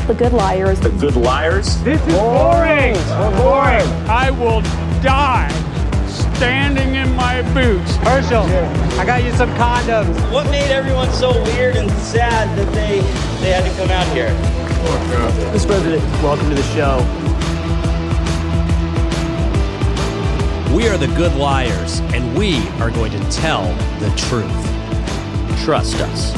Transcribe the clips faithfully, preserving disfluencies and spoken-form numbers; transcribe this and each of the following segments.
The Good Liars. The Good Liars. This is boring. We're boring. I will die standing in my boots. Herschel, I got you some condoms. What made everyone so weird and sad that they they had to come out here? Mister President, welcome to the show. We are the Good Liars, and we are going to tell the truth. Trust us.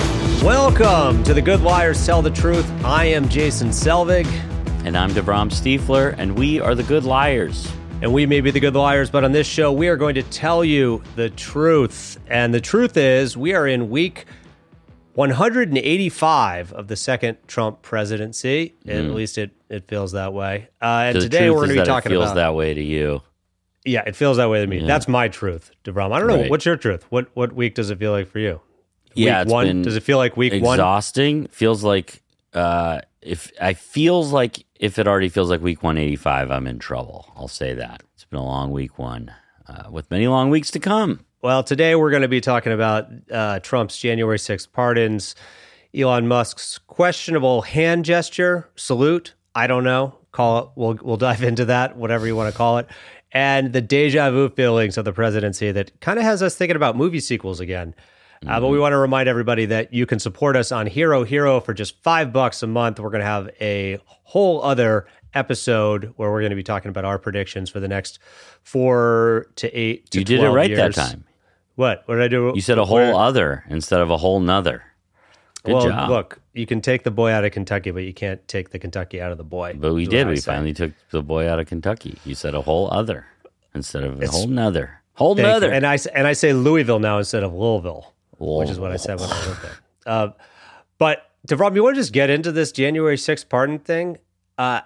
Welcome to the Good Liars Tell the Truth. I am Jason Selvig. And I'm DeVrom Stiefler, and we are the Good Liars. And we may be the Good Liars, but on this show, we are going to tell you the truth. And the truth is, we are in week one hundred eighty-five of the second Trump presidency. Mm. At least it, it feels that way. Uh, and so today we're going to be talking it feels about... that way to you. Yeah, it feels that way to me. Yeah. That's my truth, DeVrom. I don't know. Right. What's your truth? What what week does it feel like for you? Yeah, week it's one? been Does it feel like week exhausting. one? Exhausting. Feels like... Uh, if I feels like if it already feels like week one eighty-five, I'm in trouble. I'll say that. It's been a long week one, uh, with many long weeks to come. Well, today we're going to be talking about uh, Trump's January sixth pardons, Elon Musk's questionable hand gesture, salute, I don't know, call it, we'll, we'll dive into that, whatever you want to call it, and the deja vu feelings of the presidency that kind of has us thinking about movie sequels again. Uh, mm-hmm. But we want to remind everybody that you can support us on Hero Hero for just five bucks a month. We're going to have a whole other episode where we're going to be talking about our predictions for the next four to eight to you did twelve it right years. that time. What? What did I do? You said a whole Where? other instead of a whole nother. Good well, job. Look, you can take the boy out of Kentucky, but you can't take the Kentucky out of the boy. But we is did. what I We say. finally took the boy out of Kentucky. You said a whole other instead of a It's- whole nother. Whole Thank nother. you. And I and I say Louisville now instead of Louisville, Whoa. which is what I said when I lived there. Uh, but DeVrom, you want to just get into this January sixth pardon thing? Uh,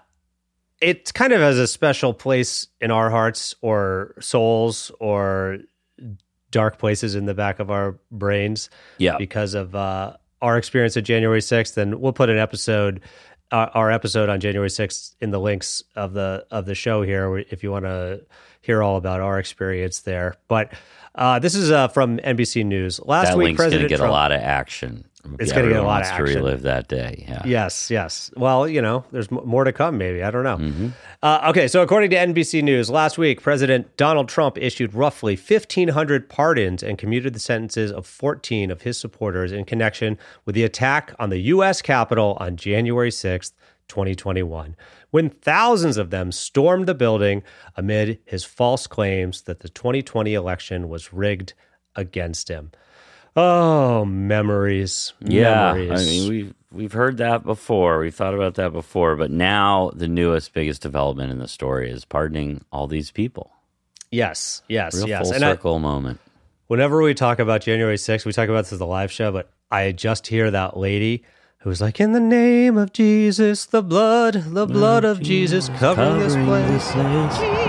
it kind of has a special place in our hearts or souls or dark places in the back of our brains. Yeah. Because of uh, our experience at January sixth, and we'll put an episode, uh, our episode on January sixth, in the links of the of the show here, if you want to hear all about our experience there. But uh, this is uh, from N B C News. Last that week, link's going to President get Trump, a lot of action. It's going to get a lot of to action. relive that day. Yeah. Yes, yes. Well, you know, there's m- more to come, maybe. I don't know. Mm-hmm. Uh, okay, so according to N B C News, last week, President Donald Trump issued roughly fifteen hundred pardons and commuted the sentences of fourteen of his supporters in connection with the attack on the U S Capitol on January sixth, twenty twenty-one, when thousands of them stormed the building amid his false claims that the twenty twenty election was rigged against him. Oh, memories. Yeah, memories. I mean, we've we've heard that before. We've thought about that before, but now the newest, biggest development in the story is pardoning all these people. Yes, yes, Real yes. full And circle I, moment. whenever we talk about January sixth, we talk about this as a live show, but I just hear that lady who was like, "In the name of Jesus, the blood, the blood of Jesus, covering, this place." This place.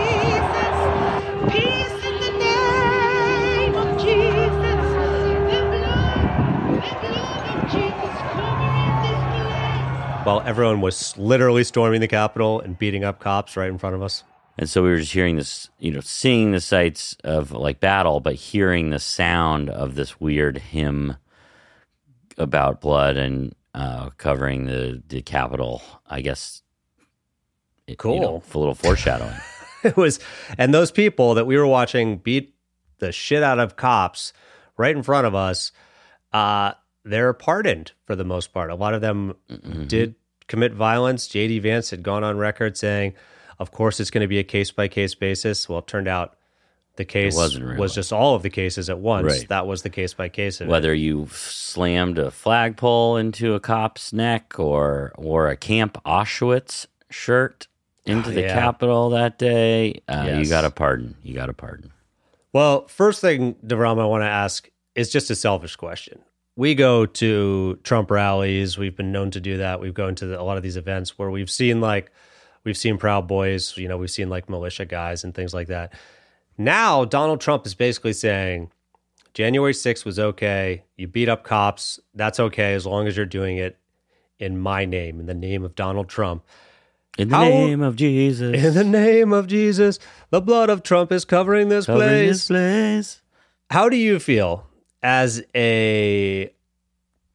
While everyone was literally storming the Capitol and beating up cops right in front of us. And so we were just hearing this, you know, seeing the sights of like battle, but hearing the sound of this weird hymn about blood and uh, covering the, the Capitol. I guess, it, Cool. You know, a little foreshadowing. It was, and those people that we were watching beat the shit out of cops right in front of us, uh, they're pardoned for the most part. A lot of them mm-hmm. did commit violence. J D Vance had gone on record saying, of course, it's going to be a case-by-case basis. Well, it turned out the case really. was just all of the cases at once. Right. That was the case-by-case of Whether it. you slammed a flagpole into a cop's neck or wore a Camp Auschwitz shirt into Oh, the yeah. Capitol that day, uh, Yes. you got a pardon. You got a pardon. Well, first thing, DeVrom, I want to ask is just a selfish question. We go to Trump rallies. We've been known to do that. We've gone to the, a lot of these events where we've seen like, we've seen Proud Boys, you know, we've seen like militia guys and things like that. Now, Donald Trump is basically saying January sixth was okay. You beat up cops. That's okay as long as you're doing it in my name, in the name of Donald Trump. In the How- name of Jesus. In the name of Jesus, the blood of Trump is covering this Covering place. this place. How do you feel as a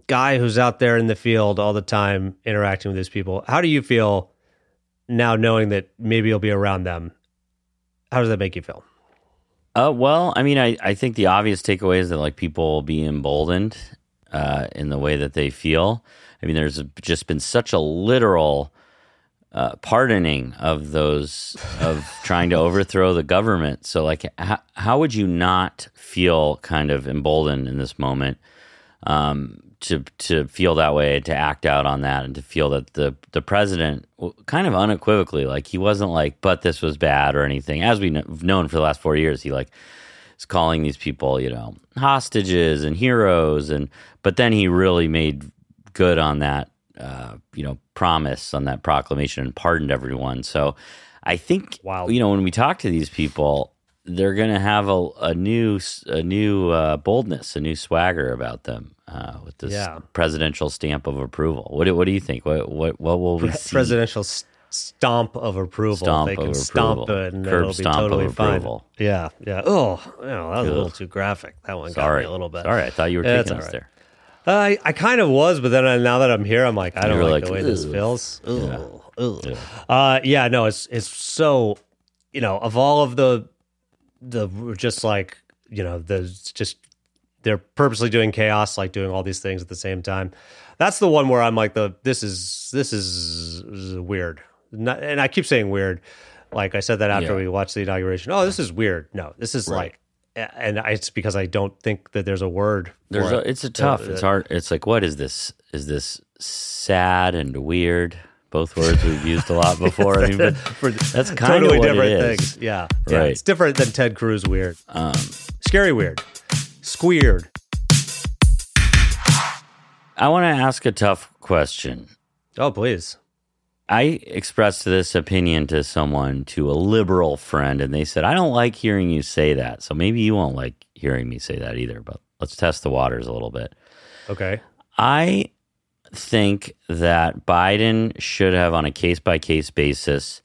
guy who's out there in the field all the time interacting with these people, how do you feel now knowing that maybe you'll be around them? How does that make you feel? Uh, well, I mean, I, I think the obvious takeaway is that like people will be emboldened uh, in the way that they feel. I mean, there's just been such a literal uh, pardoning of those of trying to overthrow the government. So, like, how, how would you not feel kind of emboldened in this moment um, to to feel that way, to act out on that, and to feel that the the president kind of unequivocally, like he wasn't like, but this was bad or anything. As we've known for the last four years, he like is calling these people, you know, hostages and heroes, and but then he really made good on that, uh, you know, promise, on that proclamation, and pardoned everyone. So I think, wow. you know, when we talk to these people, they're going to have a, a new, a new uh, boldness, a new swagger about them uh, with this yeah. presidential stamp of approval. What do, what do you think? What what what will we Pre- see? Presidential st- stomp of approval. Stomp they can of stomp approval. it and Curb it'll be stomp totally of fine. approval. Yeah, yeah. Oh, you know, that was Ugh. a little too graphic. That one got Sorry, me a little bit. Sorry, I thought you were Yeah, taking that's us all right. there. Uh, I, I kind of was, but then uh, now that I'm here, I'm like, I don't You were like, like, the way this "Ugh." feels. Yeah. Ugh, ugh. Yeah. Uh, yeah, no, it's it's so, you know, of all of the the just like, you know, the just they're purposely doing chaos, like doing all these things at the same time. That's the one where I'm like, the this is this is, is weird, Not, and I keep saying weird. Like I said that after Yeah. we watched the inauguration. Oh, this is weird. No, this is Right. like. And it's because I don't think that there's a word. There's for a, it. it's a tough. Uh, It's hard. It's like, what is this? Is this sad and weird? Both words we've used a lot before. I mean, but for that's kind totally of what different it is. things. Yeah, yeah, Right. it's different than Ted Cruz weird. Um, Scary weird, squeered. I want to ask a tough question. Oh, please. I expressed this opinion to someone, to a liberal friend, and they said, I don't like hearing you say that. So maybe you won't like hearing me say that either, but let's test the waters a little bit. Okay. I think that Biden should have, on a case-by-case basis,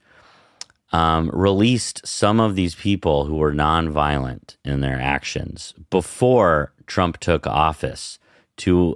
um, released some of these people who were nonviolent in their actions before Trump took office to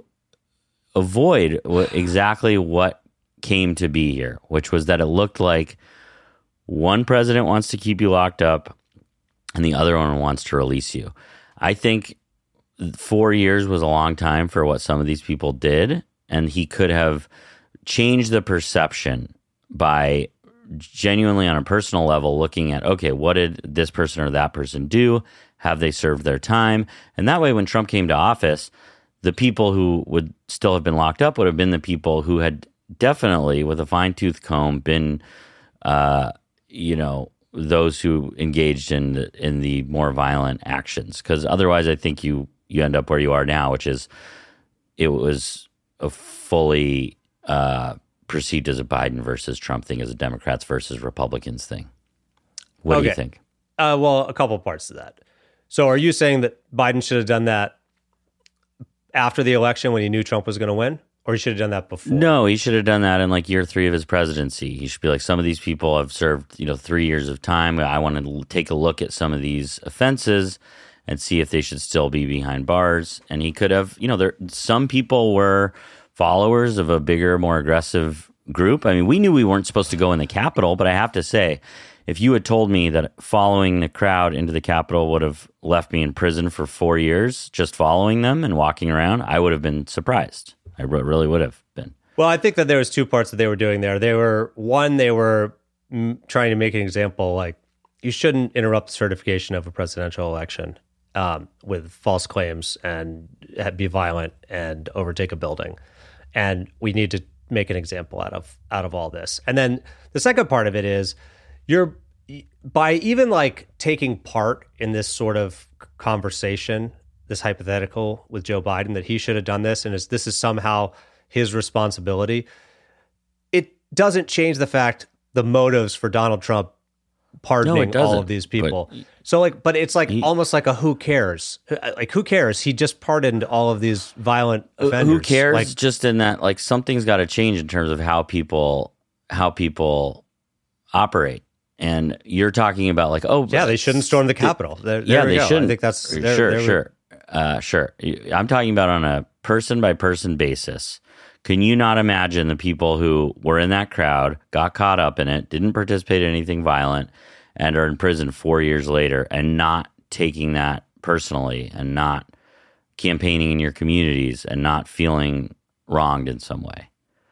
avoid what, exactly what came to be here, which was that it looked like one president wants to keep you locked up and the other one wants to release you. I think four years was a long time for what some of these people did, and he could have changed the perception by genuinely on a personal level looking at, okay, what did this person or that person do? Have they served their time? And that way, when Trump came to office, the people who would still have been locked up would have been the people who had definitely, with a fine-tooth comb, been, uh, you know, those who engaged in the, in the more violent actions. Because otherwise, I think you you end up where you are now, which is it was a fully uh, perceived as a Biden versus Trump thing, as a Democrats versus Republicans thing. What do you Okay. think? Uh, well, a couple parts to that. So, are you saying that Biden should have done that after the election when he knew Trump was going to win? Or he should have done that before? No, he should have done that in like year three of his presidency. He should be like, some of these people have served, you know, three years of time. I want to take a look at some of these offenses and see if they should still be behind bars. And he could have, you know, there some people were followers of a bigger, more aggressive group. I mean, we knew we weren't supposed to go in the Capitol, but I have to say, if you had told me that following the crowd into the Capitol would have left me in prison for four years, just following them and walking around, I would have been surprised. I really would have been. Well, I think that there was two parts that they were doing there. They were, one, they were mm, trying to make an example, like, you shouldn't interrupt the certification of a presidential election um, with false claims and be violent and overtake a building. And we need to make an example out of out of all this. And then the second part of it is, you're, by even like taking part in this sort of conversation, this hypothetical with Joe Biden, that he should have done this and is, this is somehow his responsibility, it doesn't change the fact, the motives for Donald Trump pardoning doesn't, all of these people. but- so like, but it's like He- almost like a who cares? Like, who cares? He just pardoned all of these violent offenders. Who cares? Like, Just in that, like, something's got to change in terms of how people how people operate. And you're talking about like, oh, yeah, they shouldn't storm the Capitol. There, there yeah, we they go. shouldn't. I think that's there, sure, there we- sure, uh, sure. I'm talking about on a person by person basis, can you not imagine the people who were in that crowd, got caught up in it, didn't participate in anything violent, and are in prison four years later, and not taking that personally, and not campaigning in your communities, and not feeling wronged in some way?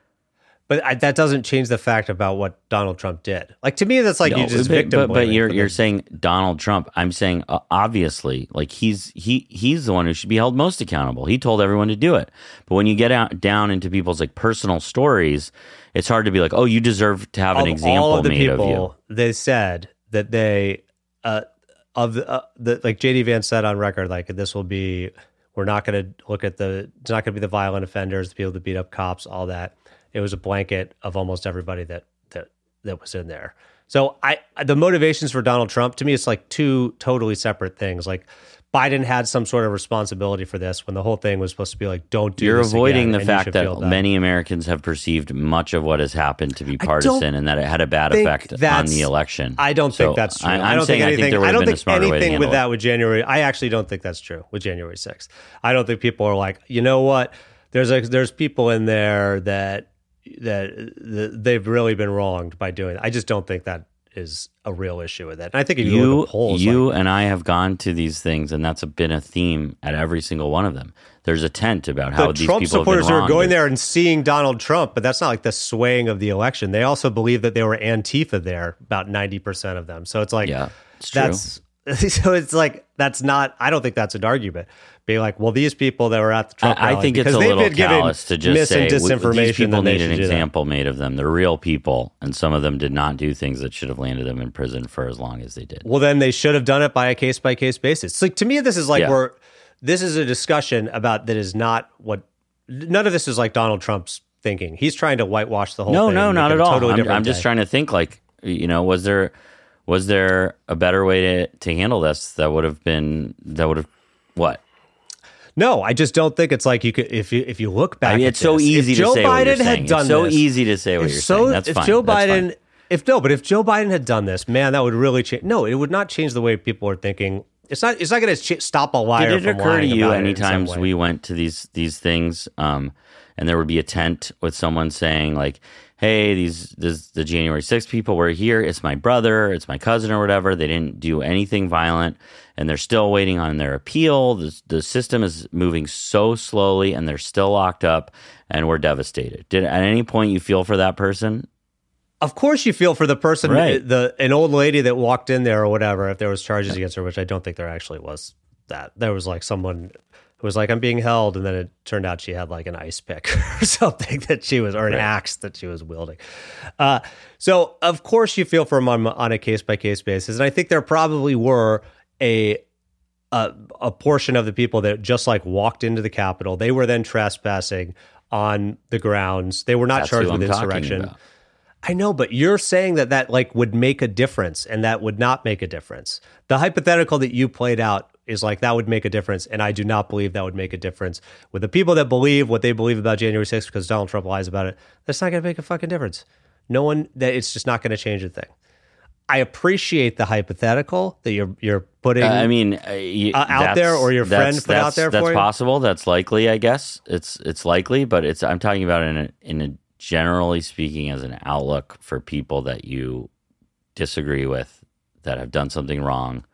But I, that doesn't change the fact about what Donald Trump did. Like, to me, that's like No, you just but, victim but, but blaming you're for you're the- saying Donald Trump. I'm saying uh, obviously, like he's he he's the one who should be held most accountable. He told everyone to do it. But when you get out down into people's like personal stories, it's hard to be like, oh, you deserve to have an of example all of the made people, of you. they said that they uh, of the, uh, the like J D Vance said on record, like this will be, we're not going to look at the, it's not going to be the violent offenders, the people that beat up cops, all that. It was a blanket of almost everybody that that that was in there. So I the motivations for Donald Trump, to me, it's like two totally separate things. Like Biden had some sort of responsibility for this when the whole thing was supposed to be like, don't do You're this avoiding again, the and you fact should that feel bad. many Americans have perceived much of what has happened to be I partisan, don't and that it had a bad think effect on that's- the election. I don't So think that's true. I, I'm I don't saying think I anything. think there would I have don't been a think smarter way to anything handle with it. that with January. I actually don't think that's true with January sixth. I don't think people are like, you know what? There's a, there's people in there that that that they've really been wronged by doing it. I just don't think that is a real issue with that. And I think if you, You, look at polls, you like, and I have gone to these things, and that's been a theme at every single one of them. There's a tent about how the these Trump people have been supporters who are wronged. going there and seeing Donald Trump, but that's not like the swaying of the election. They also believe that they were Antifa there, about ninety percent of them. So it's like, Yeah, it's true. that's, so it's like, that's not, I don't think that's an argument. Being like, well, these people that were at the Trump I, I rally, think it's because a they've little been given callous to just mis say and "W- disinformation, these people then they need an should do that." example made of them. They're real people, and some of them did not do things that should have landed them in prison for as long as they did. Well, then they should have done it by a case by case basis. So to me, this is like Yeah. we're this is a discussion about that is not what none of this is like Donald Trump's thinking. He's trying to whitewash the whole No, thing. no, and not make at it a all. Totally I'm, different I'm just day. trying to think like, you know, was there was there a better way to, to handle this that would have been that would have what? No, I just don't think it's like you could if you if you look back. I mean, at it's so this, easy if to Joe say what you're Biden saying. had done It's so this, easy to say what if you're so, saying. That's if fine. Joe That's Biden, fine. if no, but if Joe Biden had done this, man, that would really change. No, it would not change the way people are thinking. It's not. It's not going to ch- stop a liar Did it from occur to lying you about it any in some times way. we went to these these things, um, and there would be a tent with someone saying like, "Hey, these this, the January sixth people were here. It's my brother, it's my cousin, or whatever. They didn't do anything violent, and they're still waiting on their appeal. The, the system is moving so slowly, and they're still locked up, and we're devastated." Did at any point you feel for that person? Of course, you feel for the person, Right. the an old lady that walked in there or whatever. If there was charges against her, which I don't think there actually was, that there was like someone who was like, "I'm being held," and then it turned out she had like an ice pick or something that she was, or an Right. axe that she was wielding. Uh, so of course you feel for them on, on a case by case basis, and I think there probably were a. A, a portion of the people that just like walked into the Capitol. They were then trespassing on the grounds. They were not That's charged who with I'm talking insurrection. about. I know, but you're saying that that like would make a difference, and that would not make a difference. The hypothetical that you played out is like that would make a difference, and I do not believe that would make a difference with the people that believe what they believe about January sixth because Donald Trump lies about it. That's not going to make a fucking difference. No one that it's just not going to change a thing. I appreciate the hypothetical that you're you're putting. Uh, I mean, uh, you, Uh, out there, that's- or your friend that's- put out that's- there That's for you? possible. That's likely. I guess it's it's likely, but it's. I'm talking about in a in a generally speaking as an outlook for people that you disagree with that have done something wrong.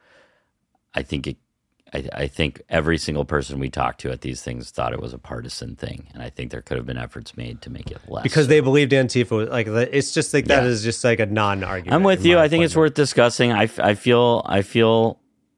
I think it. I, I think every single person we talked to at these things thought it was a partisan thing, and I think there could have been efforts made to make it less. because they believed Antifa was like it's just like that Yeah. is just like a non-argument. I'm with in you. my I think it's opinion. worth discussing. I, f- I feel I feel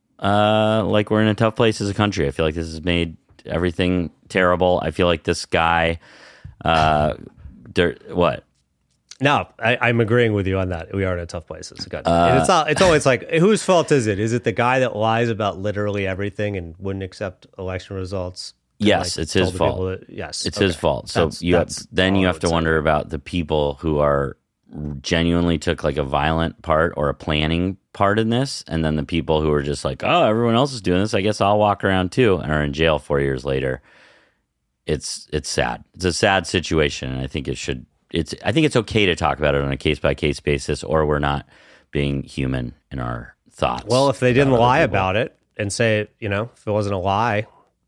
uh, like we're in a tough place as a country. I feel like this has made everything terrible. I feel like this guy, uh, dir- what? No, I, I'm agreeing with you on that. We are in a tough place as a country. Uh, and it's all, it's always like, whose fault is it? Is it the guy that lies about literally everything and wouldn't accept election results? And, Yes, like, it's his told the people fault. that- yes, It's okay. his fault. So That's- you have, that's then all you I have would to say. wonder about the people who are genuinely took like a violent part or a planning part in this, and then the people who are just like, oh, everyone else is doing this, I guess I'll walk around too, and are in jail four years later. It's it's sad. It's a sad situation, and I think it should. It's I think it's okay to talk about it on a case by case basis, or we're not being human in our thoughts. Well, if they didn't about other lie people. about it and say, you know, if it wasn't a lie,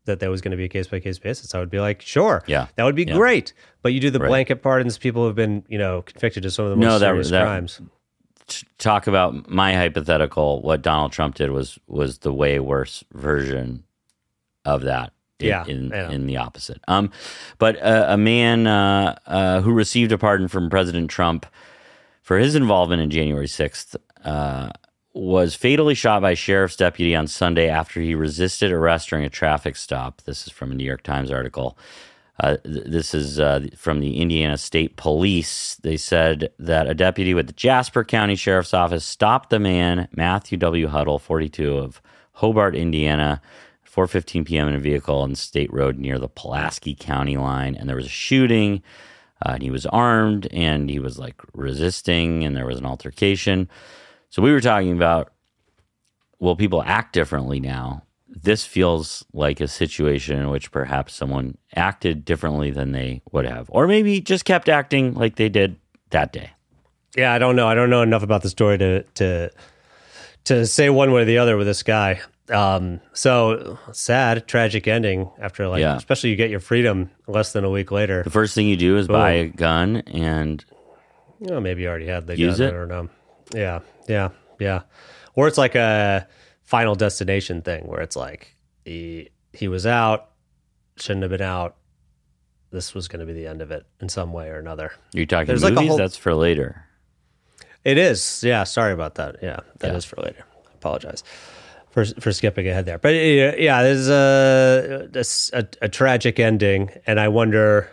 that there was going to be a case by case basis, I would be like, sure, Yeah. that would be Yeah. great. But you do the Right. blanket pardons, people who have been, you know, convicted of some of the most No, that- serious that- crimes. Talk about my hypothetical. What Donald Trump did was was the way worse version of that. In, Yeah, in, yeah. in the opposite. Um, but uh, a man uh, uh, who received a pardon from President Trump for his involvement in January sixth uh, was fatally shot by a sheriff's deputy on Sunday after he resisted arrest during a traffic stop. This is from a New York Times article. Uh, th- this is uh, from the Indiana State Police. They said that a deputy with the Jasper County Sheriff's Office stopped the man, Matthew W. Huddle, forty-two, of Hobart, Indiana, four fifteen p.m. in a vehicle on State Road near the Pulaski County line. And there was a shooting, uh, and he was armed, and he was like resisting, and there was an altercation. So we were talking about, will people act differently now? This feels like a situation in which perhaps someone acted differently than they would have, or maybe just kept acting like they did that day. Yeah, I don't know. I don't know enough about the story to to to say one way or the other with this guy. Um, so sad, tragic ending after like, Yeah. especially you get your freedom less than a week later. The first thing you do is Boom. buy a gun and You know, maybe you already had the Use gun. it? I don't know. Yeah, yeah, yeah. Or it's like a Final Destination thing where it's like he he was out, shouldn't have been out. This was going to be the end of it in some way or another. you're talking There's like a movies. whole- That's for later. It is. Yeah, sorry about that. Yeah, that is Yeah. for later. I apologize for for skipping ahead there. But uh, yeah, there's a, this- a a tragic ending, and I wonder.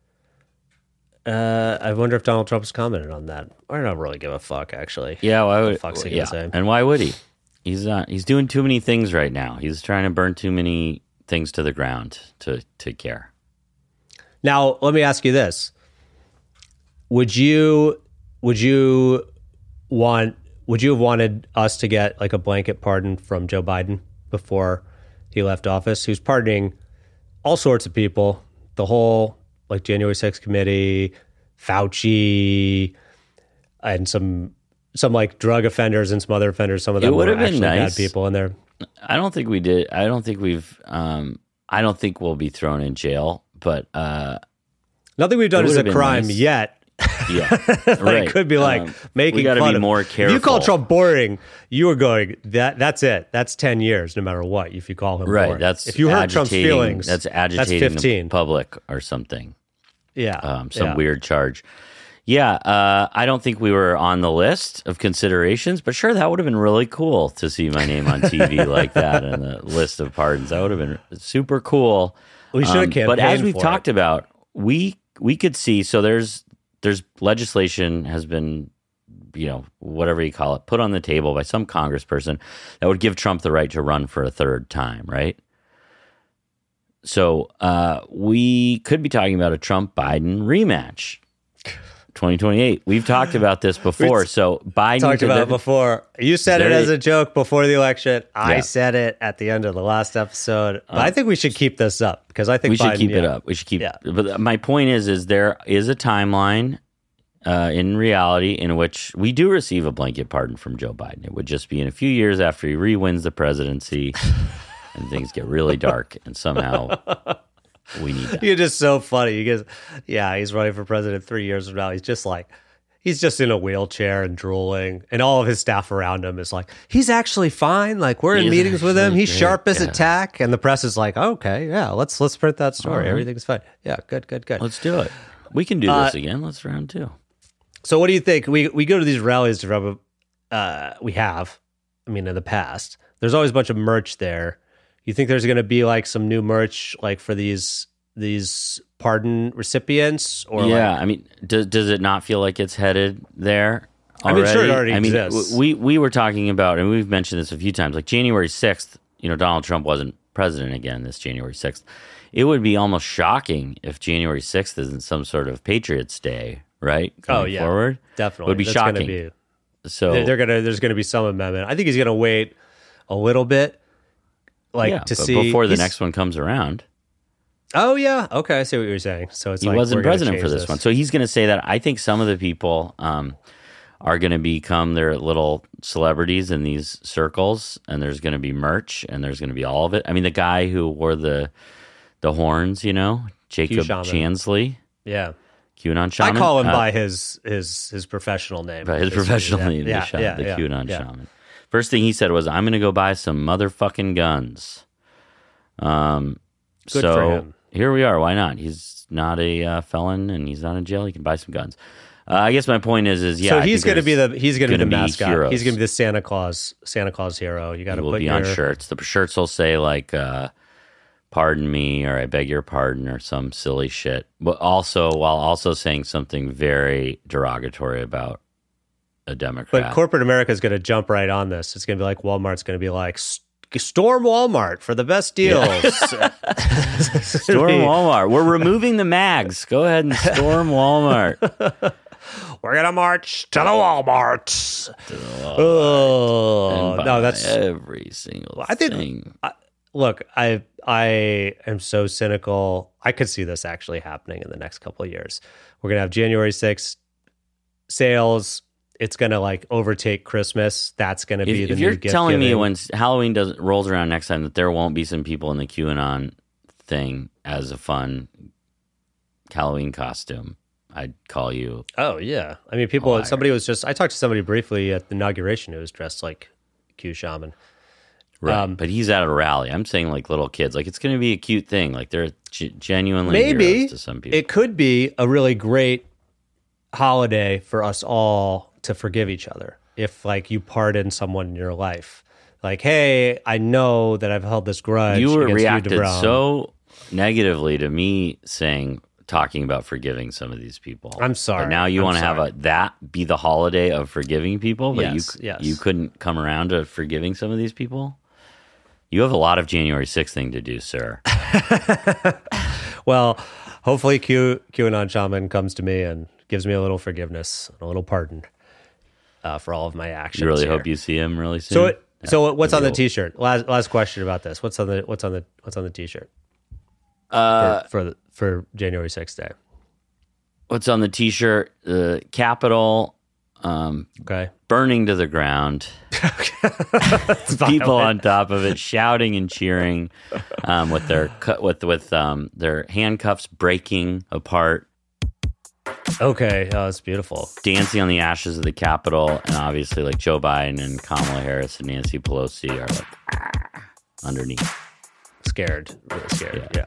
Uh, I wonder if Donald Trump's commented on that. I don't really give a fuck, actually. Yeah, why What would? the fuck's he gonna yeah, say? and why would he? He's not. He's doing too many things right now. He's trying to burn too many things to the ground to to care. Now, let me ask you this: Would you would you want would you have wanted us to get like a blanket pardon from Joe Biden before he left office? He was pardoning all sorts of people, the whole like January sixth committee, Fauci, and some some like drug offenders and some other offenders. Some of It them would were have been actually nice. bad people in there. I don't think we did. I don't think we've. Um, I don't think we'll be thrown in jail. But uh, Nothing we've done It is a would have been crime nice. yet. yeah, Like, right. It could be like Um, making we gotta fun be of more If you call careful. Trump boring, you are going that. That's it. That's ten years, no matter what. If you call him Right. boring. That's if you hurt Trump's agitating- feelings. That's agitating That's fifteen. the public or something. Yeah, Um, some yeah. weird charge. Yeah, uh, I don't think we were on the list of considerations, but sure, that would have been really cool to see my name on T V like that in the list of pardons. That would have been super cool. We should have Um, campaigned But as we've for talked it. about, we we could see. So there's there's legislation has been, you know, whatever you call it, put on the table by some congressperson that would give Trump the right to run for a third time, right? So uh, we could be talking about a Trump Biden rematch, twenty twenty-eight. We've talked about this before. We've So Biden Talked did about it the- before. You said it There- as a joke before the election. I Yeah. said it at the end of the last episode. But I think we should keep this up because I think we should Biden- keep it yeah. up. We should keep. Yeah. But my point is, is there is a timeline uh, in reality in which we do receive a blanket pardon from Joe Biden. It would just be in a few years after he re-wins the presidency, and things get really dark, and somehow we need that. You're just so funny. You guys, yeah, he's running for president three years from now. He's just like, he's just in a wheelchair and drooling, and all of his staff around him is like, he's actually fine. Like we're in He's meetings with him. actually He's great. sharp as a Yeah. tack, and the press is like, okay, yeah, let's let's print that story. All right. Everything's fine. Yeah, good, good, good. Let's do it. We can do Uh, this again. Let's round two. So, what do you think? We we go to these rallies to rub. Uh, we have, I mean, in the past, there's always a bunch of merch there. You think there's going to be like some new merch, like for these these pardon recipients, or Yeah, like, I mean, does does it not feel like it's headed there? I mean, sure, it already I mean, exists. w- we we were talking about, and we've mentioned this a few times. Like January sixth, you know, Donald Trump wasn't president again this January sixth. It would be almost shocking if January sixth isn't some sort of Patriots Day, right? Oh, Going yeah. forward, definitely it would be That's gonna shocking. be- so they're, they're gonna there's gonna be some amendment. I think he's gonna wait a little bit, like yeah, to but see before the he's- next one comes around. Oh yeah, okay, I see what you're saying. So it's He like wasn't we're gonna president for change this, one, so he's going to say that. I think some of the people um, are going to become their little celebrities in these circles, and there's going to be merch, and there's going to be all of it. I mean, the guy who wore the the horns, you know, Jacob Chansley. Yeah. QAnon shaman. I call him uh, by his his his professional name. By his professional yeah, name, yeah, the, shaman, yeah, the yeah, QAnon yeah. shaman. First thing he said was, I'm going to go buy some motherfucking guns. Um, Good so for him. Here we are. Why not? He's not a uh, felon, and he's not in jail. He can buy some guns. Uh, I guess my point is, is yeah. So I he's think going to be the he's going to be the gonna be mascot. heroes. He's going to be the Santa Claus Santa Claus hero. You got He to will put be your on shirts. The shirts will say like, uh, "Pardon me," or "I beg your pardon," or some silly shit. But also, while also saying something very derogatory about a Democrat. But corporate America is going to jump right on this. It's going to be like Walmart's going to be like, storm Walmart for the best deals. Storm Walmart. We're removing the mags. Go ahead and storm Walmart. We're going to march to the Walmart. To the Walmart. Oh, and no, that's every single I think, thing. I, look, I I am so cynical. I could see this actually happening in the next couple of years. We're going to have January sixth sales. It's going to like overtake Christmas. That's going to be If, the if new you're gift telling me giving. when Halloween does rolls around next time that there won't be some people in the QAnon thing as a fun Halloween costume, I'd call you. Oh yeah, I mean, people. Liar. Somebody was just. I talked to somebody briefly at the inauguration who was dressed like Q Shaman. Right. Um, but he's at a rally. I'm saying like little kids. Like it's going to be a cute thing. Like they're g- genuinely Maybe heroes to some people. it could be a really great holiday for us all to forgive each other. If like you pardon someone in your life, like, hey, I know that I've held this grudge. you were against reacted you, DeBron. so negatively to me saying talking about forgiving some of these people. I'm sorry. But now you I'm want to have sorry. a that be the holiday of forgiving people, but Yes, you yes. you couldn't come around to forgiving some of these people. You have a lot of January sixth thing to do, sir. Well, hopefully Q QAnon Shaman comes to me and gives me a little forgiveness, a little pardon uh, for all of my actions. You really here. hope you see him really soon. So, it, so what's on the Maybe T-shirt? Last last question about this. What's on the what's on the what's on the T-shirt uh, for for, the, for January sixth day? what's on the T-shirt? The Capitol um, Okay, burning to the ground. People on top of it shouting and cheering um, with their cu- with with um, their handcuffs breaking apart, Okay, oh, it's beautiful. dancing on the ashes of the Capitol, and obviously like Joe Biden and Kamala Harris and Nancy Pelosi are like ah, underneath. Scared, really scared. Yeah.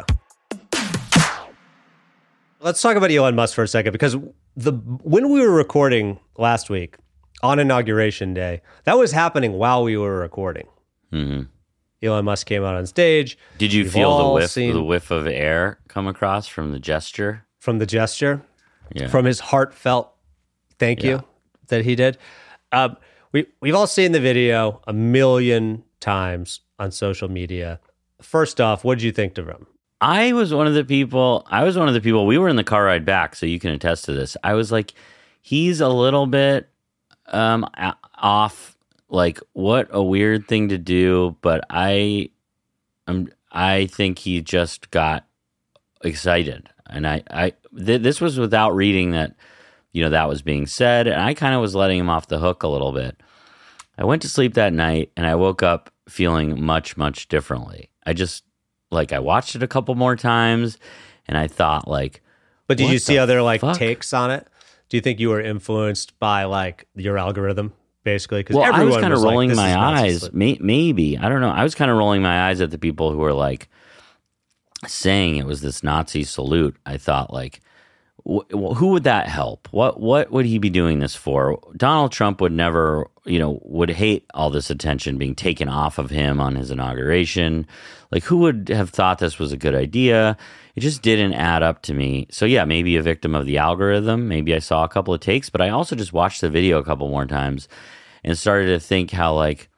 Let's talk about Elon Musk for a second, because the when we were recording last week on Inauguration Day, that was happening while we were recording. hmm Elon Musk came out on stage. Did you We've feel the all whiff seen- the whiff of air come across from the gesture? From the gesture, Yeah. from his heartfelt thank Yeah. you that he did. Um, we, we've all seen the video a million times on social media. First off, what did you think of him? I was one of the people, I was one of the people, we were in the car ride back, so you can attest to this. I was like, he's a little bit um, a- off, like, what a weird thing to do, but I um, I think he just got excited. And I, I th- this was without reading that, you know, that was being said, and I kind of was letting him off the hook a little bit. I went to sleep that night, and I woke up feeling much, much differently. I just, like, I watched it a couple more times, and I thought, like, But did what you see the other like fuck? takes on it? Do you think you were influenced by like your algorithm, basically? Because Well, I was everyone kind of like, rolling "This my is Nazi eyes. salute." May- maybe. I don't know. I was kind of rolling my eyes at the people who were, like, saying it was this Nazi salute. I thought, like, wh- who would that help? What what would he be doing this for? Donald Trump would never, you know, would hate all this attention being taken off of him on his inauguration. Like, who would have thought this was a good idea? It just didn't add up to me. So, yeah, maybe a victim of the algorithm. Maybe I saw a couple of takes, but I also just watched the video a couple more times and started to think how, like,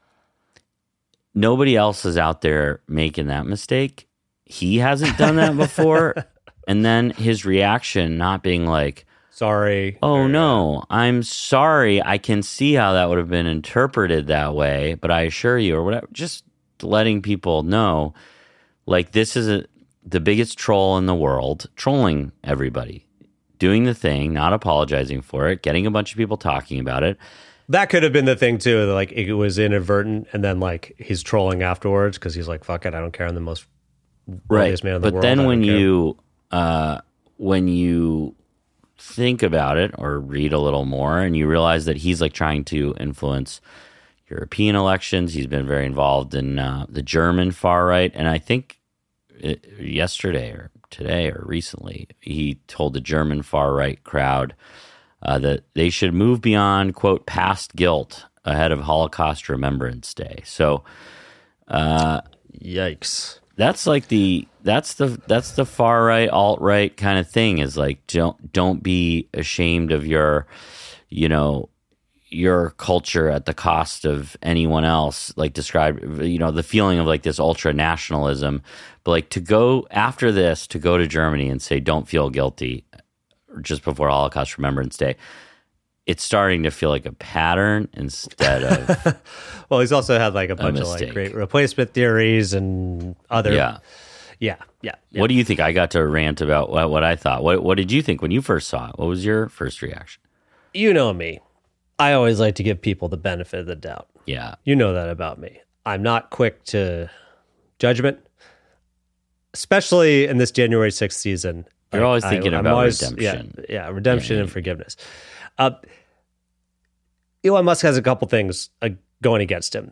nobody else is out there making that mistake. He hasn't done that before. And then his reaction not being like, Sorry. oh, Or, no, I'm sorry. I can see how that would have been interpreted that way, but I assure you, or whatever, just letting people know, like, this is a, the biggest troll in the world, trolling everybody. doing the thing, not apologizing for it, getting a bunch of people talking about it. That could have been the thing too. Like it was inadvertent, and then like he's trolling afterwards because he's like, "Fuck it, I don't care. I'm the most right." man in the but world. then I when don't care." you uh, when you think about it or read a little more, and you realize that he's like trying to influence European elections, he's been very involved in uh, the German far right, and I think it, yesterday or today or recently, he told the German far right crowd uh, that they should move beyond, quote, past guilt ahead of Holocaust Remembrance Day. So, uh, yikes. That's like the that's the that's the far right, alt right kind of thing. Is like don't don't be ashamed of your, you know, your culture at the cost of anyone else. Like describe, you know, the feeling of like this ultra nationalism. But like to go after this, to go to Germany and say don't feel guilty just before Holocaust Remembrance Day, it's starting to feel like a pattern instead of. Well, he's also had like a bunch a of like mistake. great replacement theories and other. Yeah. Yeah. Yeah. yeah. What do you think? I got to rant about what, what I thought. What What did you think when you first saw it? What was your first reaction? You know me. I always like to give people the benefit of the doubt. Yeah. You know that about me. I'm not quick to judgment, especially in this January sixth season. You're always thinking I'm about always- redemption. Yeah, yeah redemption Yeah, and yeah. forgiveness. Uh, Elon Musk has a couple things uh, going against him.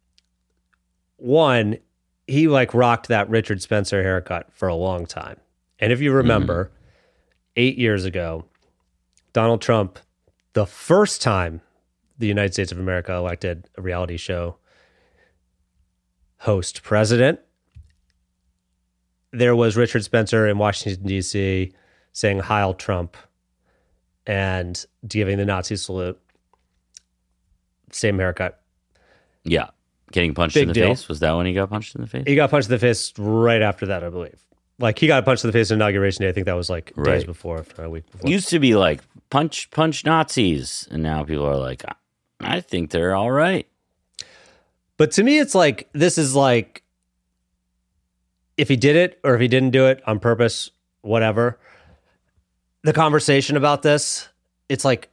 One, he like rocked that Richard Spencer haircut for a long time. And if you remember, Mm-hmm. eight years ago, Donald Trump, the first time the United States of America elected a reality show host president, there was Richard Spencer in Washington, D C saying Heil Trump and giving the Nazi salute. Same haircut. Yeah. Getting punched Big in the deal. face? Was that when he got punched in the face? He got punched in the face right after that, I believe. Like he got punched in the face on Inauguration Day. I think that was like days Right. before, or a week before. Used to be like punch punch Nazis, and now people are like, I think they're all right. But to me, it's like, this is like, if he did it or if he didn't do it on purpose, whatever. The conversation about this, it's like,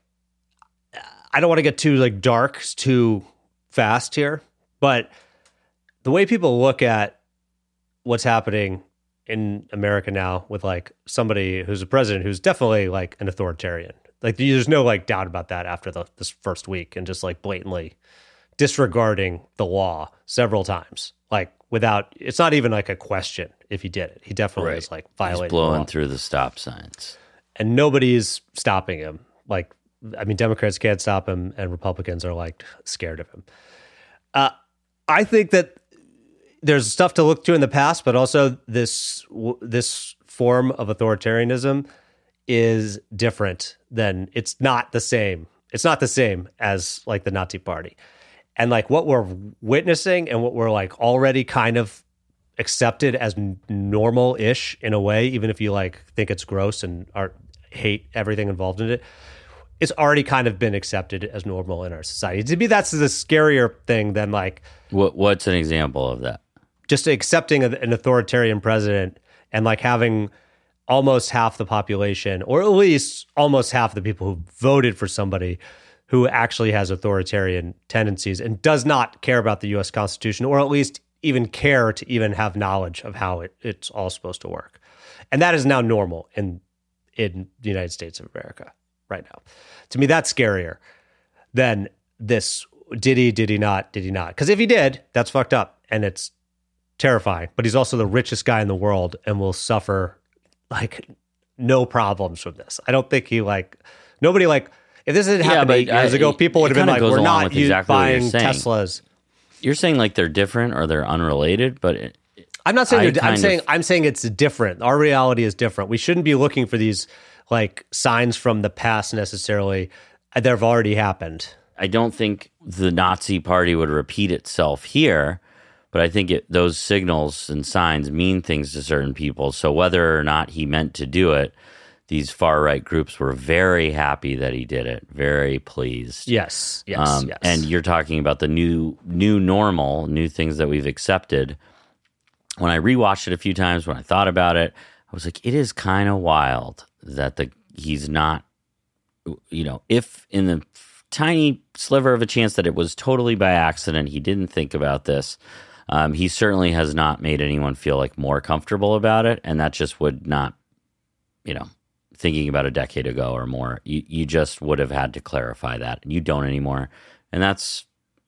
I don't want to get too like dark, too fast here, but the way people look at what's happening in America now with like somebody who's a president who's definitely like an authoritarian. Like there's no like doubt about that after the this first week, and just like blatantly disregarding the law several times. Like without, it's not even like a question if he did it. He definitely Right. is like He's violating the blowing law. through the stop signs. And nobody's stopping him. Like, I mean, Democrats can't stop him, and Republicans are like scared of him. Uh, I think that there's stuff to look to in the past, but also this w- this form of authoritarianism is different than, it's not the same. It's not the same as like the Nazi Party. And like what we're witnessing and what we're like already kind of accepted as n- normal-ish in a way, even if you like think it's gross and are, hate everything involved in it, it's already kind of been accepted as normal in our society. To me, that's the scarier thing than like What What's an example of that? just accepting a- an authoritarian president and like having almost half the population, or at least almost half the people who voted for somebody who actually has authoritarian tendencies and does not care about the U S Constitution, or at least even care to even have knowledge of how it, it's all supposed to work. And that is now normal in in the United States of America right now. To me, that's scarier than this, did he, did he not, did he not? Because if he did, that's fucked up and it's terrifying. But he's also the richest guy in the world and will suffer like no problems from this. I don't think he like, nobody like, if this had Yeah, happened but eight years I- ago, people would it have been kinda like, goes we're along not with u- exactly what you're buying saying. Teslas. You're saying like they're different or they're unrelated, but it, I'm not saying I they're, I'm kind saying of- I'm saying it's different. Our reality is different. We shouldn't be looking for these like signs from the past necessarily. They've already happened. I don't think the Nazi Party would repeat itself here, but I think it, those signals and signs mean things to certain people. So whether or not he meant to do it, these far right groups were very happy that he did it, very pleased. Yes, yes, Um, yes. And you're talking about the new new normal, new things that we've accepted. When I rewatched it a few times, when I thought about it, I was like, it is kind of wild that the he's not, you know, if in the tiny sliver of a chance that it was totally by accident, he didn't think about this, um, he certainly has not made anyone feel like more comfortable about it. And that just would not, you know, thinking about a decade ago or more, you, you just would have had to clarify that. You don't anymore. And that's,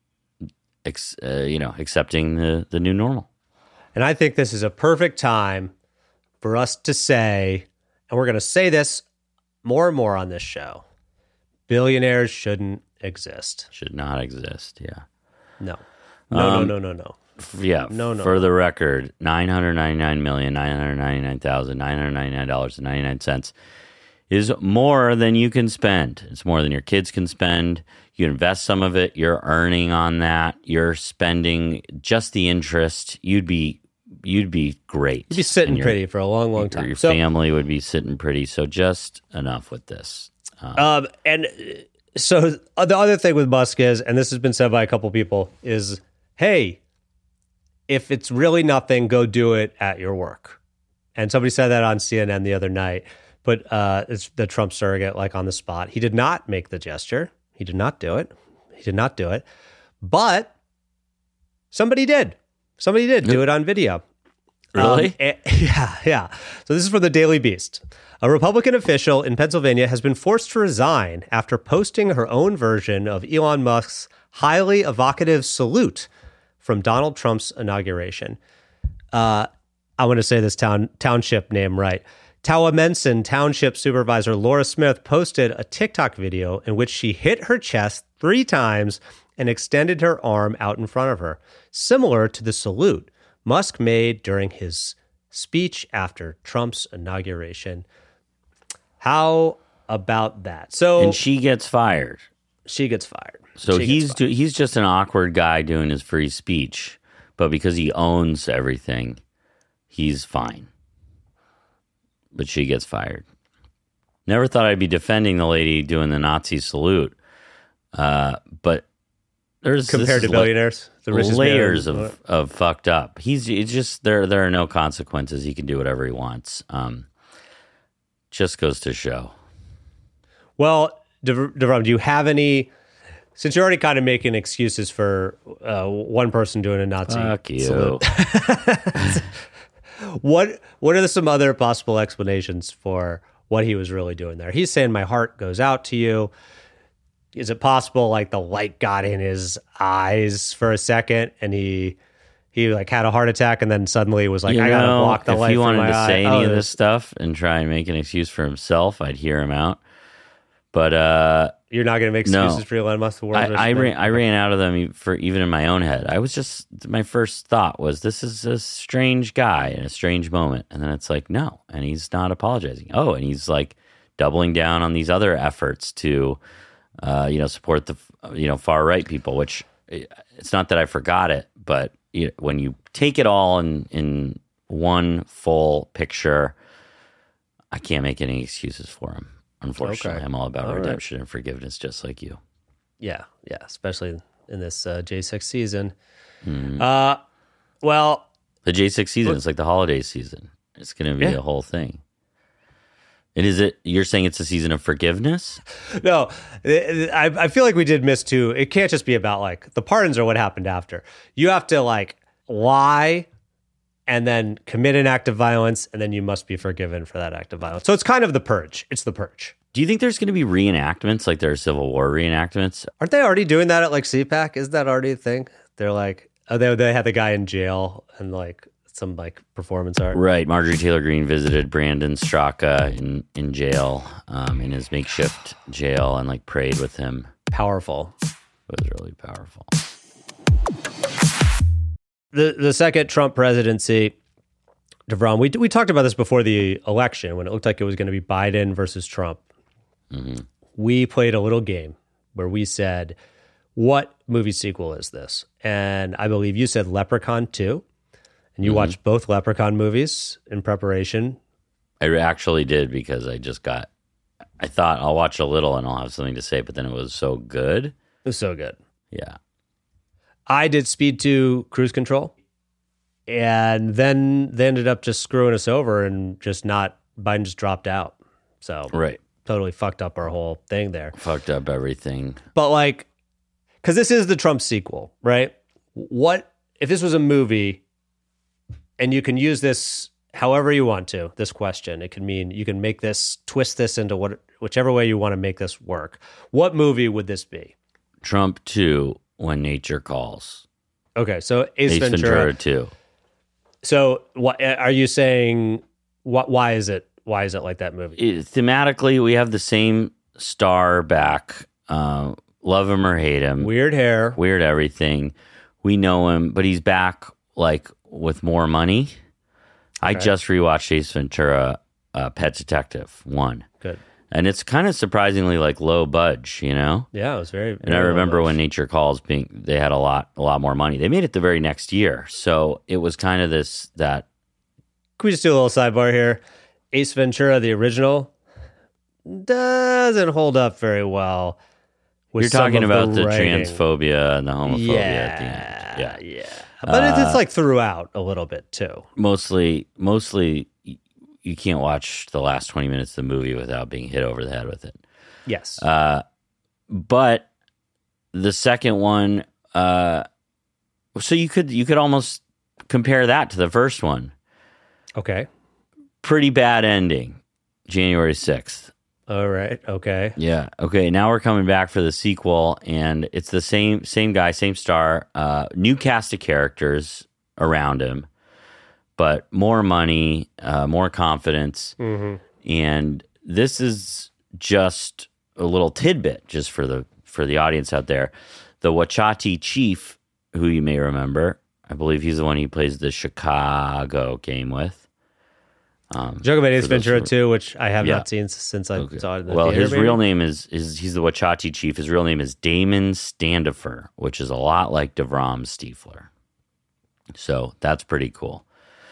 ex, uh, you know, accepting the, the new normal. And I think this is a perfect time for us to say, and we're going to say this more and more on this show, billionaires shouldn't exist. Should not exist, yeah. No. No, Um, no, no, no, no. Yeah, No, no, for no. the record, nine hundred ninety-nine million, nine hundred ninety-nine thousand, nine hundred ninety-nine dollars and ninety-nine cents is more than you can spend. It's more than your kids can spend. You invest some of it, you're earning on that. You're spending just the interest. You'd be you'd be great. You'd be sitting And your- pretty for a long, long time. Your So- family would be sitting pretty. So just enough with this. Um, Um, and uh, so the other thing with Musk is, and this has been said by a couple people, is, hey, if it's really nothing, go do it at your work. And somebody said that on C N N the other night, but uh, it's the Trump surrogate, like on the spot. He did not make the gesture. He did not do it. He did not do it. But somebody did. Somebody did do it on video. Really? Um, eh, yeah, yeah. So this is from the Daily Beast. A Republican official in Pennsylvania has been forced to resign after posting her own version of Elon Musk's highly evocative salute from Donald Trump's inauguration. Uh, I want to say this town township name right. Towamencin Township Supervisor Laura Smith posted a TikTok video in which she hit her chest three times and extended her arm out in front of her, similar to the salute Musk made during his speech after Trump's inauguration. How about that? So and she gets fired. she gets fired. So She gets he's fired. do, he's just an awkward guy doing his free speech, but because he owns everything, he's fine. But she gets fired. Never thought I'd be defending the lady doing the Nazi salute, uh, but there's compared this to is la- billionaires, the richest man layers in the of, of fucked up. He's it's just there. There are no consequences. He can do whatever he wants. Um, just goes to show. Well, Dev- Devram, do you have any? Since you're already kind of making excuses for uh, one person doing a Nazi Fuck you. salute, what what are the, some other possible explanations for what he was really doing there? He's saying, "My heart goes out to you." Is it possible, like the light got in his eyes for a second, and he he like had a heart attack, and then suddenly was like, You "I gotta know, block the if light he from wanted my to eye." say Oh, any of there's- this stuff and try and make an excuse for himself, I'd hear him out. But uh, You're not going to make No. excuses for Elon Musk. The world's I, richest I man? ran I ran out of them e- for even in my own head. I was just my first thought was this is a strange guy in a strange moment, and then it's like no, and he's not apologizing. Oh, and he's like doubling down on these other efforts to, uh, you know, support the you know far right people. Which it's not that I forgot it, but you know, when you take it all in in one full picture, I can't make any excuses for him. Unfortunately, Okay. I'm all about All right. redemption and forgiveness, just like you. Yeah, yeah, especially in this uh, J six season. Mm. Uh, well, The J six season is like the holiday season. It's going to be Yeah. a whole thing. And is it? You're saying it's a season of forgiveness? no, I, I feel like we did miss too. It can't just be about like the pardons or what happened after. You have to like lie and then commit an act of violence, and then you must be forgiven for that act of violence. So it's kind of the purge. It's the purge. Do you think there's going to be reenactments like there are Civil War reenactments? Aren't they already doing that at like C PAC? Is that already a thing? They're like, oh, they they had the guy in jail and like some like performance art. Right. Marjorie Taylor Greene visited Brandon Straka in, in jail, um, in his makeshift jail, and like prayed with him. Powerful. It was really powerful. The the second Trump presidency, DeVron, we we talked about this before the election when it looked like it was going to be Biden versus Trump. Mm-hmm. We played a little game where we said, what movie sequel is this? And I believe you said Leprechaun two. And you Mm-hmm. watched both Leprechaun movies in preparation. I actually did because I just got, I thought I'll watch a little and I'll have something to say, but then it was so good. It was so good. Yeah. I did Speed two Cruise Control. And then they ended up just screwing us over and just not, Biden just dropped out. So Right. totally fucked up our whole thing there. Fucked up everything. But like, because this is the Trump sequel, right? What if this was a movie, and you can use this however you want to? This question, it could mean you can make this, twist this into what, whichever way you want to make this work. What movie would this be? Trump two, When Nature Calls. Okay, so Ace, Ace Ventura. Ventura two. So, what are you saying? What? Why is it? Why is it like that movie? It, thematically, we have the same star back. Uh, love him or hate him. Weird hair. Weird everything. We know him, but he's back like with more money. Okay. I just rewatched Ace Ventura, uh, Pet Detective one. Good. And it's kind of surprisingly like low budge, you know? Yeah, it was very. very and I remember when Nature Calls being, they had a lot, a lot more money. They made it the very next year, so it was kind of this that. Can we just do a little sidebar here? Ace Ventura, the original, doesn't hold up very well. With You're talking some about of the, the writing. transphobia and the homophobia yeah, at the end. Yeah, yeah. But Uh, it's, it's like throughout a little bit too. Mostly, mostly, y- you can't watch the last twenty minutes of the movie without being hit over the head with it. Yes. Uh, but the second one, uh, so you could you could almost compare that to the first one. Okay. Pretty bad ending, January sixth. All right. Okay. Yeah. Okay. Now we're coming back for the sequel, and it's the same same guy, same star, uh, new cast of characters around him, but more money, uh, more confidence, Mm-hmm. and this is just a little tidbit, just for the for the audience out there. The Wachati chief, who you may remember, I believe he's the one he plays the Chicago game with. Um, Joke about Ace for those Ventura who- two, which I have Yeah. not seen since I Okay. saw it in the well, theater, his maybe? real name is, is he's the Wachati chief. His real name is Damon Standifer, which is a lot like DeVrom Stiefler. So that's pretty cool.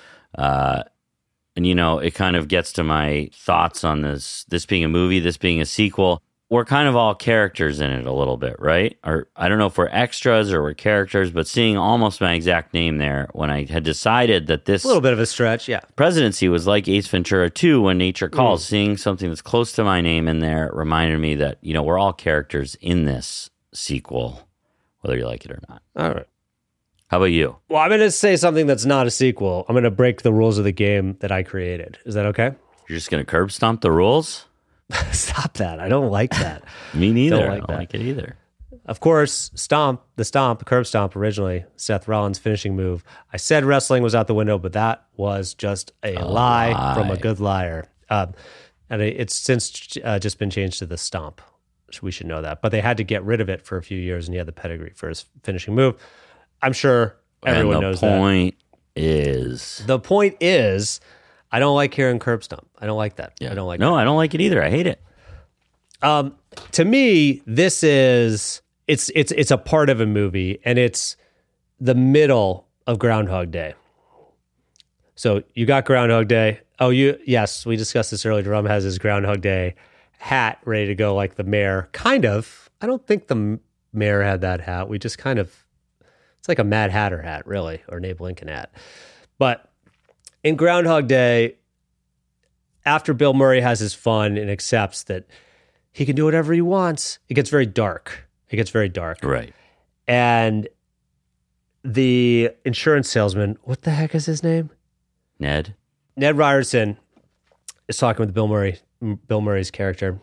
Uh, and, you know, it kind of gets to my thoughts on this, this being a movie, this being a sequel. We're kind of all characters in it a little bit, right? Or I don't know if we're extras or we're characters, but seeing almost my exact name there when I had decided that this A little bit of a stretch, yeah. presidency was like Ace Ventura two, When Nature Calls. Mm. Seeing something that's close to my name in there reminded me that, you know, we're all characters in this sequel, whether you like it or not. All right. How about you? Well, I'm going to say something that's not a sequel. I'm going to break the rules of the game that I created. Is that okay? You're just going to curb stomp the rules? Stop that. I don't like that. Me neither. Don't like I don't that. like it either. Of course, Stomp, the Stomp, curb stomp originally, Seth Rollins' finishing move. I said wrestling was out the window, but that was just a, A lie, lie. from a good liar. Um, and it- it's since uh, just been changed to the Stomp. So we should know that. But they had to get rid of it for a few years, and he had the pedigree for his finishing move. I'm sure everyone and the knows that. point is... The point is, I don't like hearing curb stomp. I don't like that. Yeah. I don't like No, that. I don't like it either. I hate it. Um, to me, this is it's it's it's a part of a movie, and it's the middle of Groundhog Day. So you got Groundhog Day. Oh, you yes, we discussed this earlier. Drum has his Groundhog Day hat ready to go, like the mayor. Kind of. I don't think the mayor had that hat. We just kind of. It's like a Mad Hatter hat, really, or an Abe Lincoln hat. But in Groundhog Day, after Bill Murray has his fun and accepts that he can do whatever he wants, it gets very dark. It gets very dark. Right. And the insurance salesman, what the heck is his name? Ned? Ned Ryerson is talking with Bill Murray, Bill Murray's character.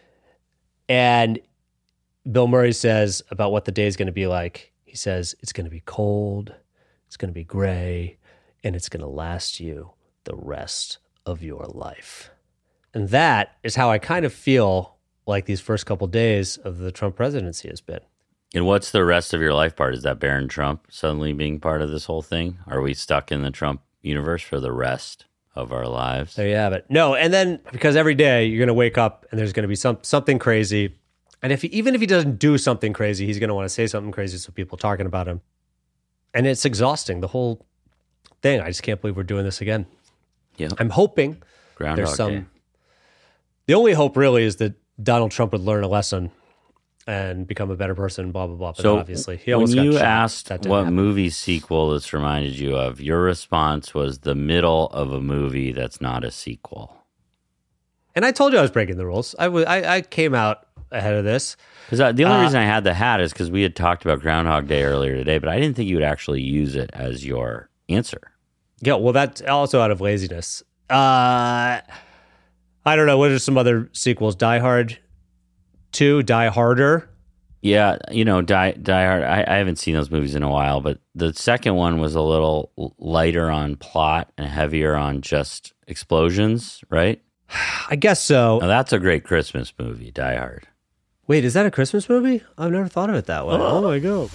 And Bill Murray says about what the day is going to be like. He says, it's going to be cold, it's going to be gray, and it's going to last you the rest of your life. And that is how I kind of feel like these first couple days of the Trump presidency has been. And what's the rest of your life part? Is that Baron Trump suddenly being part of this whole thing? Are we stuck in the Trump universe for the rest of our lives? There you have it. No, and then because every day you're going to wake up and there's going to be some something crazy. And if he, even if he doesn't do something crazy, he's going to want to say something crazy so people are talking about him. And it's exhausting, the whole thing. I just can't believe we're doing this again. Yeah. I'm hoping Groundhog there's some... Day. The only hope really is that Donald Trump would learn a lesson and become a better person, blah, blah, blah. But So obviously, he when almost got you shot. asked That didn't what happen. movie sequel this reminded you of, your response was the middle of a movie that's not a sequel. And I told you I was breaking the rules. I, w- I, I came out ahead of this. Because the only Uh, reason I had the hat is because we had talked about Groundhog Day earlier today, but I didn't think you would actually use it as your answer. Yeah, well, that's also out of laziness. Uh, I don't know. What are some other sequels? Die Hard two, Die Harder. Yeah, you know, Die, Die Hard, I, I haven't seen those movies in a while, but the second one was a little lighter on plot and heavier on just explosions, right? I guess so. Now, that's a great Christmas movie, Die Hard. Wait, is that a Christmas movie? I've never thought of it that way. Oh, my God.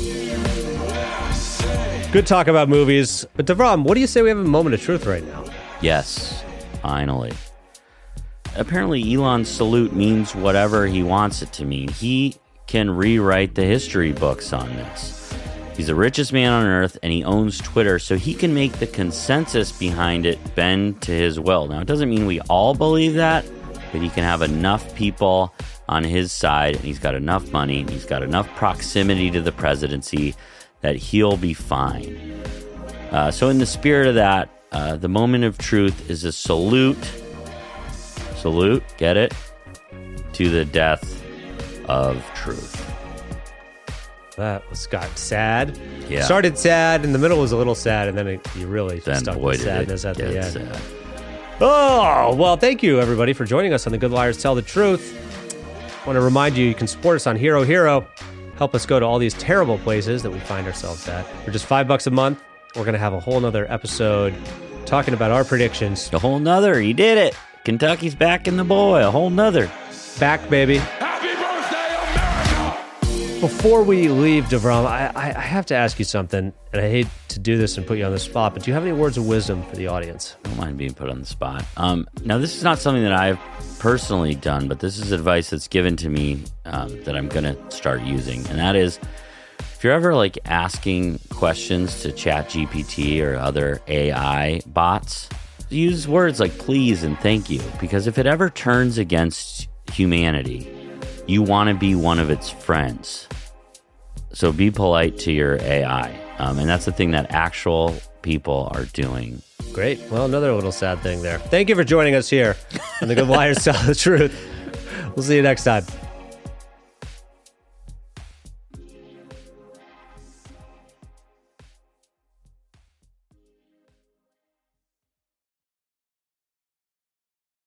Good talk about movies. But DeVrom, what do you say we have a moment of truth right now? Yes, finally. Apparently, Elon's salute means whatever he wants it to mean. He can rewrite the history books on this. He's the richest man on earth, and he owns Twitter, so he can make the consensus behind it bend to his will. Now, it doesn't mean we all believe that, but he can have enough people on his side, and he's got enough money, and he's got enough proximity to the presidency that he'll be fine. Uh, so in the spirit of that, uh, the moment of truth is a salute, salute, get it, to the death of truth. That was got sad. Yeah. Started sad, in the middle was a little sad, and then it, you really Then stuck boy, with did sadness it at the get end. sad. Oh, well, thank you, everybody, for joining us on The Good Liars Tell the Truth. I want to remind you, you can support us on Hero Hero. Help us go to all these terrible places that we find ourselves at. For just five bucks a month, we're going to have a whole nother episode talking about our predictions. A whole nother, he did it. Kentucky's back in the boy, a whole nother. Back, baby. Happy birthday, America! Before we leave, DeVrom, I, I, I have to ask you something, and I hate to do this and put you on the spot, but do you have any words of wisdom for the audience? I don't mind being put on the spot. Um, now, this is not something that I've personally done, but this is advice that's given to me um, that I'm going to start using. And that is, if you're ever like asking questions to ChatGPT or other A I bots, use words like please and thank you. Because if it ever turns against humanity, you want to be one of its friends. So be polite to your A I. Um, and that's the thing that actual people are doing. Great. Well, another little sad thing there. Thank you for joining us here on The Good Liars Tell the Truth. We'll see you next time.